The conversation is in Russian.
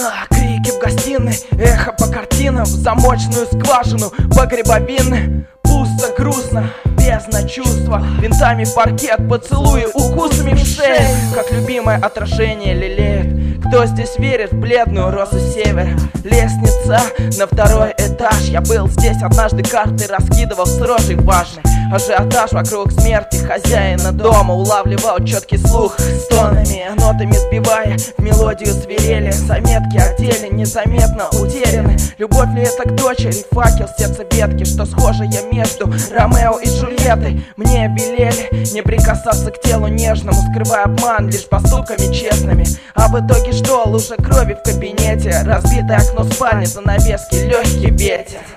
Крики в гостиной, эхо по картинам, в замочную скважину погреба винны. Пусто, грустно, бездна чувства, винтами паркет, поцелуи, укусами в шею. Как любимое отражение лелеет. Кто здесь верит в бледную розу севера? Лестница на второй этаж. Я был здесь однажды, карты раскидывал с рожей важной. Ажиотаж вокруг смерти хозяина дома. Улавливал четкий слух стонами, нотами сбивая в мелодию свирели. Заметки о теле незаметно утеряны. Любовь ли это к дочери? Факел, сердце ветки, что схожее между Ромео и Джульеттой. Мне велели не прикасаться к телу нежному, скрывая обман лишь поступками честными. А в итоге что? Лужа крови в кабинете, разбитое окно спальни, занавески, легкий ветер.